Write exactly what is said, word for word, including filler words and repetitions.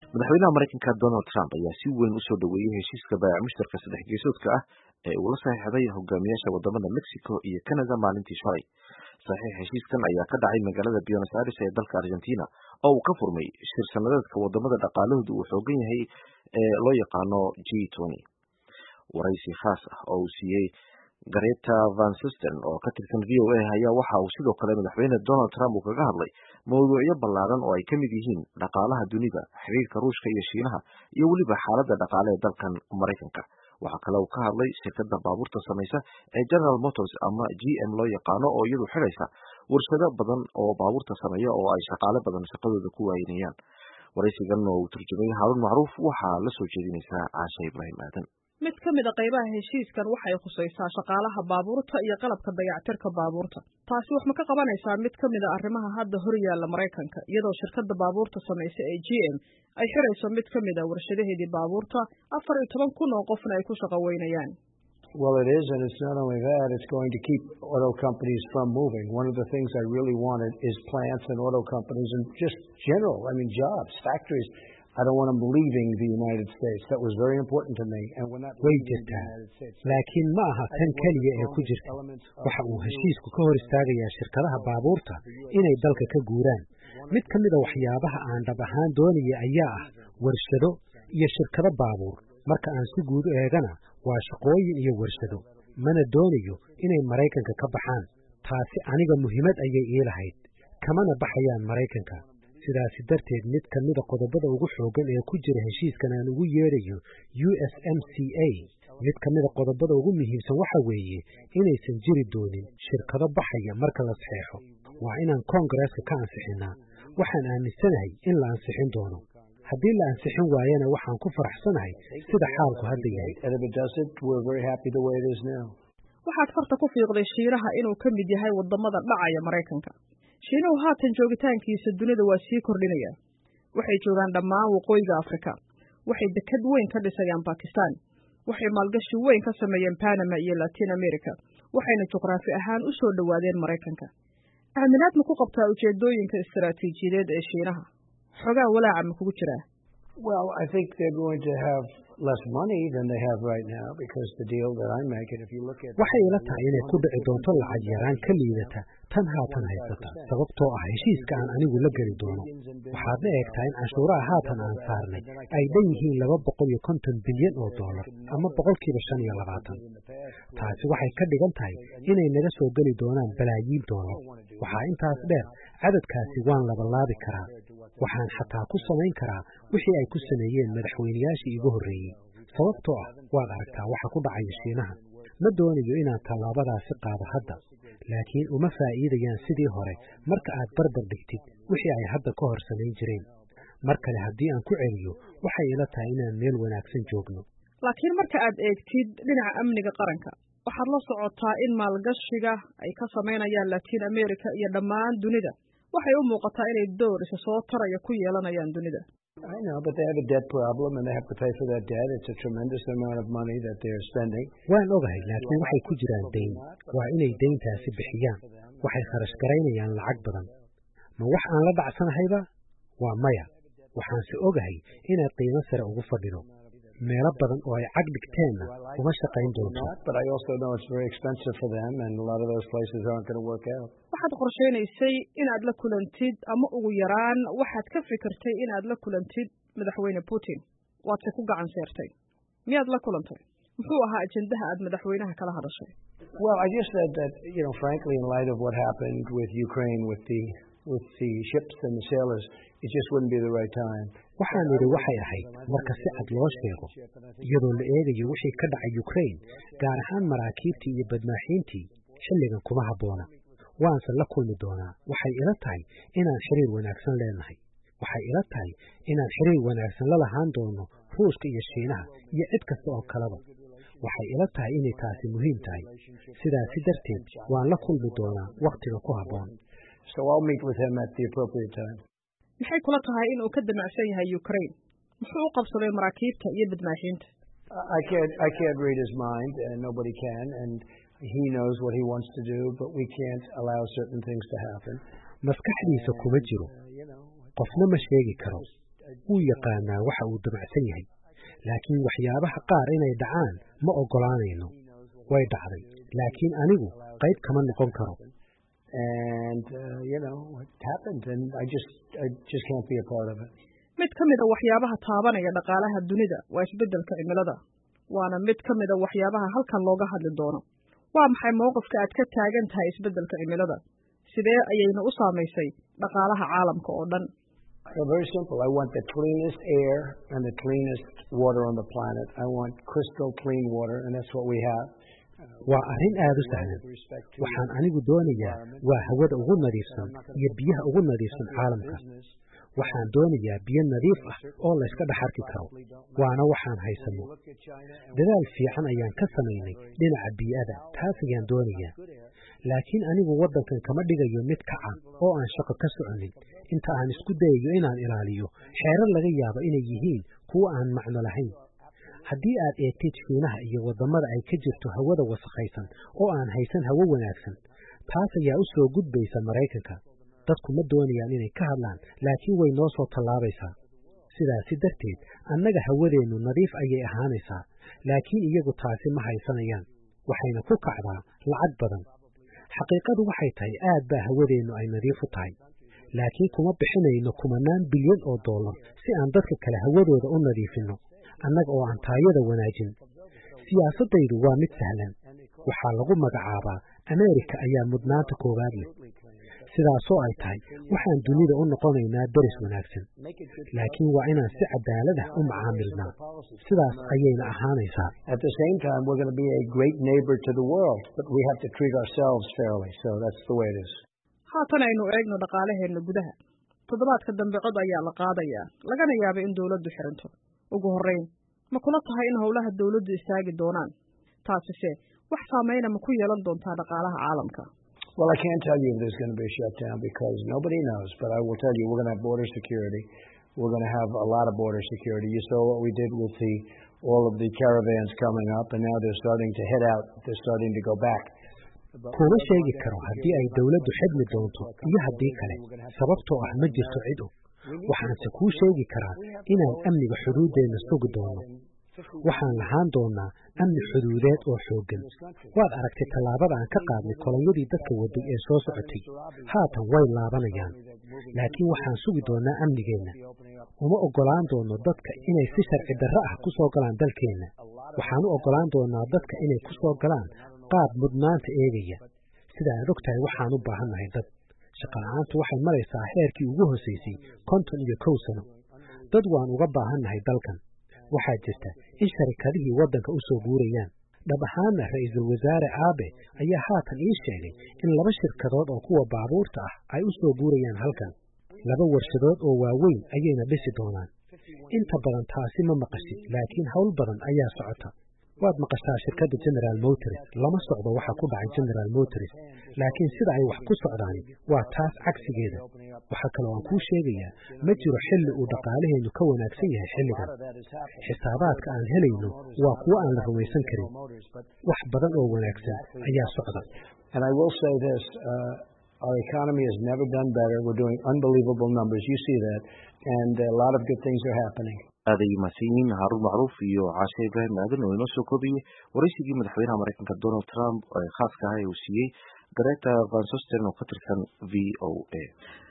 madaxweynaha Mareykanka Donald Trump ayaa si weyn u soo dhaweeyay heshiiska baayac mushtarka saddex geesoodka ah ee uu la saxiixday hogaamiyaasha wadamada Mexico iyo Canada maalintii shalay. Saxiix heshiiskan ayaa ka dhacay magaalada Buenos Aires ee dalka Argentina oo uu ka furmay shir sanadeedka wadamada dhaqaalahoodu uu xoogan yahay ee loo yaqaano G twenty. Waraysi khaas ah oo uu siiyey Greta Van Susteren oo ka tirsan V O A ayaa waxa uu sidoo kale madaxweyne Donald Trump uu kaga hadlay mowduucyo ballaaran oo ay ka mid yihiin dhaqaalaha dunida, xiriirka Ruushka iyo Shiinaha, iyo weliba xaaladda dhaqaale ee dalkan Mareykanka. Waxa kale uu ka hadlay shirkadda baabuurta samaysa ee General Motors ama G M loo yaqaano oo iyadu xidhaysa warshado badan oo baabuurta sameeya oo ay shaqaale badan shaqadooda ku waayinayaan. Waraysigan oo uu turjumay Harun Macruuf waxaa la soo jeedinaysaa Caasha Ibraahim Aadan. mid ka mid ah qaybaha heshiiskan waxay khusaysaa shaqaalaha baabuurta iyo qalabka dayactirka baabuurta. taasi wax ma ka qabanaysaa mid ka mid ah arrimaha hadda hor yaalla Mareykanka, iyadoo shirkadda baabuurta samaysa ee G M ay xirayso mid ka mid ah warshadaheedii baabuurta afar iyo toban kun oo qofna ay ku shaqo weynayaan. Well, it is, and it's not only that, it's going to keep auto companies from moving. One of the things I really wanted is plants and auto companies and just general, I mean, jobs, factories. I don't want them leaving the United States. That was very important to me. And when that way jirtaa laakiin ma aha tan kaliya ee ku jirta. waxa uu heshiisku ka hor istaagayaa shirkadaha baabuurta inay dalka ka guuraan. mid ka mid a waxyaabaha aan dhab ahaan doonaya ayaa ah warshado iyo shirkado baabuur. marka aan si guud u eegana waa shaqooyin iyo warshado. mana doonayo inay Mareykanka ka baxaan. taasi aniga muhiimad ayay ii lahayd. kamana baxayaan Mareykanka. sidaasi darteed mid ka mid a qodobada ugu xoogan ee ku jira heshiiskan aan ugu yeerayo U S M C A mid ka mid a qodobada ugu muhiimsan waxa weeye inaysan jiri doonin shirkado baxaya marka la saxeexo. waa inaan Koongareeska ka ansixinaa. waxaan aaminsanahay in la ansixin doono. haddii la ansixin waayana waxaan ku faraxsanahay sida xaalku hadda yahay. waxaad farta ku fiiqday Shiinaha inuu ka mid yahay wadamada dhacaya Mareykanka. Shiinuhu haatan joogitaankiisa dunida waa sii kordhinaya. waxay joogaan dhammaan waqooyiga Afrika. waxay dekad weyn ka dhisayaan Pakistan. waxay maalgashi weyn ka sameeyeen Panama iyo Latin America. waxayna juqraafi ahaan u soo dhawaadeen Mareykanka. aaminaad ma ku qabtaa ujeedooyinka istiraatiijiyadeed ee Shiinaha? xogaa walaaca ma kugu jiraa? Well, I think they're going to have less money than they have right now because the deal that I'm making, if you look at... waxay ila tahay inay ku dhici doonto lacag yaraan ka liidata tan haatan haysata sababtoo ah heshiiska aan anigu la geli doono. waxaadna eegtaa in canshuuraha haatan aan saarnay ay dhan yihiin laba boqol iyo konton bilyan oo doolar ama boqolkiiba shan iyo labaatan. taasi waxay ka dhigan tahay inay naga soo geli doonaan balaayiin doolar. waxaa intaas dheer cadadkaasi waan labalaabi karaa. waxaan xataa ku samayn karaa wixii ay ku sameeyeen madaxweynayaashii igu horreeyey. sababtoo ah waad aragtaa waxa ku dhacaya Shiinaha. ma doonayo inaan tallaabadaasi qaado hadda, laakiin uma faa'iidayaan sidii hore marka aad barbar dhigtid wixii ay hadda ka hor samayn jireen. mar kale haddii aan ku celiyo waxay ila tahay inaan meel wanaagsan joogno. laakiin marka aad eegtid dhinaca amniga qaranka, waxaad la socotaa in maalgashiga ay ka samaynayaan Latin America iyo dhammaan dunida waxay u muuqataa inay door isa soo taraya ku yeelanayaan dunida. I know, but they have a debt problem and they have to pay for that debt. It's a tremendous amount of money that they're spending. waan ogahay, laakiin waxay ku jiraan dayn. waa inay dayntaasi bixiyaan. waxay kharash garaynayaan lacag badan. ma wax aan la dhacsanahayba? waa maya. waxaanse ogahay inaad qiimo sare ugu fadhido. meelo badan oo ay cag dhigteenna uma shaqayn doonto. But I also know it's very expensive for them and a lot of those places aren't going to work out. waxaad qorsheynaysay inaad la kulantid ama ugu yaraan waxaad ka fikirtay inaad la kulantid madaxweyne Putin. waad se ku gacan seertay. miyaad la kulantay? muxuu ahaa ajendaha aad madaxweynaha kala hadashay? Well, I just said that, you know, frankly, in light of what happened with Ukraine, with the with the ships and the sailors, it just wouldn't be the right time. waxaan idhi waxay ahayd marka si cad loo sheego, iyadoo la eegayo wixii ka dhacay Ukraine, gaar ahaan maraakiibtii iyo badmaaxiintii, xilligan kuma habboona. waanse la kulmi doonaa. waxay ila tahay inaan xiriir wanaagsan leenahay. waxay ila tahay inaan xiriir wanaagsan la lahaan doono Ruushka iyo Shiinaha iyo cid kasta oo kaleba. waxay ila tahay inay taasi muhiim tahay. sidaasi darteed waan la kulmi doonaa wakhtiga ku habboon. So I'll meet with him at the appropriate time. maxay kula tahay inuu ka damacsan yahay Ukraine? muxuu u qabsaday maraakiibta iyo badmaaxiinta? I can't I can't read his mind and nobody can, and he knows what he wants to do, but we can't allow certain things to happen. maskaxdiisa kuma jiro. qofna ma sheegi karo. wuu yaqaanaa waxa uu damacsan yahay laakiin waxyaabaha qaar inay dhacaan ma oggolaanayno way dhacday laakiin anigu qayb kama noqon karo and uh, you know it happened and I just I just can't be a part of it. mid ka mid ah waxyaabaha taabanaya dhaqaalaha dunida waa isbeddelka cimilada waana mid ka mid ah waxyaabaha halkan looga hadli doono waa maxay mowqifka aad ka taagan tahay isbeddelka cimilada sidee ayayna u saamaysay dhaqaalaha caalamka oo dhan Well, very simple. I want the cleanest air and the cleanest water on the planet. I want crystal clean water, and that's what we have. waa arrin aad u sahlan waxaan anigu doonayaa waa hawada ugu nadiifsan iyo biyaha ugu nadiifsan caalamka waxaan doonayaa biyo nadiif ah oo la iska dhex arki karo waana waxaan haysanno dadaal fiican ayaan ka samaynay dhinaca bii'ada taas ayaan doonayaa laakiin anigu waddankan kama dhigayo mid kaca oo aan shaqo ka soconin inta aan isku dayayo inaan ilaaliyo xeerar laga yaabo inay yihiin kuwo aan macno lahayn haddii aad eegtid shiinaha iyo waddamada ay ka jirto hawada wasakhaysan oo aan haysan hawo wanaagsan taas ayaa u soo gudbaysa maraykanka dadku ma doonayaan inay ka hadlaan laakiin way noo soo tallaabaysaa sidaasi darteed annaga hawadeennu nadiif ayay ahaanaysaa laakiin iyagu taasi ma haysanayaan waxayna ku kacdaa lacag badan xaqiiqadu waxay tahay aad baa hawadeennu ay nadiif u tahay laakiin kuma bixinayno kumanaan bilyan oo dollar si aan dadka kale hawadooda u nadiifinno annaga oo aan taayada wanaajin siyaasaddaydu waa mid sahlan waxaa lagu magacaabaa ameerika ayaa mudnaanta koowaad leh sidaasoo ay tahay waxaan dunida u noqonaynaa daris wanaagsan laakiin waa inaan si cadaalad ah u macaamilnaa sidaas ayayna ahaanaysaa At the same time, we're going to be a great neighbor to the world, but we have to treat ourselves fairly. So that's the way it is. haatan aynu eegno dhaqaalaheenna gudaha toddobaadka dambe cod ayaa la qaadayaa lagana yaaba in dawladdu xiranto ugu horrayn ma kula tahay in howlaha dawladdu istaagi doonaan taasise wax saameyna ma ku yeelan doontaa dhaqaalaha caalamka Well, I can't tell you if there's going to be a shutdown because nobody knows, but I will tell you we're going to have border security. We're going to have a lot of border security. You saw what we did with the all of the caravans coming up, and now they're starting to head out. They're starting to go back. kuma sheegi karo haddii ay dawladdu xidmi doonto iyo haddii kale sababtoo ah ma jirto cid og waxaanse kuu sheegi karaa inaan amniga xuduuddeenna sugi doono waxaan lahaan doonaa amni xuduudeed oo xooggan waad aragtay tallaabada aan ka qaadnay kolonyadii dadka waday ee soo socotay haatan way laabanayaan laakiin waxaan sugi doonaa amnigeenna uma oggolaan doono dadka inay si sharci darro ah ku soo galaan dalkeenna waxaan u oggolaan doonaa dadka inay ku soo galaan qaab mudnaanta eegaya sida aad og tahay waxaan u baahannahay dad shaqala'aantu waxay maraysaa heerkii ugu hoosaysay konton iyo kow sano dad waan uga baahannahay dalkan waxaa jirta in sharikadihii waddanka u soo guurayaan dhab ahaanna ra'iisul wasaare aabe ayaa haatan ii sheegay in laba shirkadood oo kuwa baabuurta ah ay u soo guurayaan halkan laba warshadood oo waaweyn ayayna dhisi doonaan inta badan taasi ma maqashid laakiin hawl badan ayaa socota waad maqashaa shirkadda General Motors lama socdo waxa ku dhacay General Motors laakiin sida ay wax ku socdaan waa taas cagsigeeda waxa kale oo aan kuu sheegayaa ma jiro xilli uu dhaqaalaheenu ka wanaagsan yahay xilligan xisaabaadka aan helayno waa kuwo aan la rumaysan karin wax badan oo wanaagsan ayaa socda And I will say this, uh, our economy has never done better. We're doing unbelievable numbers. You see that. And a lot of good things are happening. aad ay mahadsanyihiin Haruun Macruuf iyo Caashe Ibraahim Aadan oo inoo soo koobiyey waraysigii madaxweynaha Mareykanka Donald Trump ee khaaska ah ee uu siiyey Greta Van Susteren oo ka tirsan V O A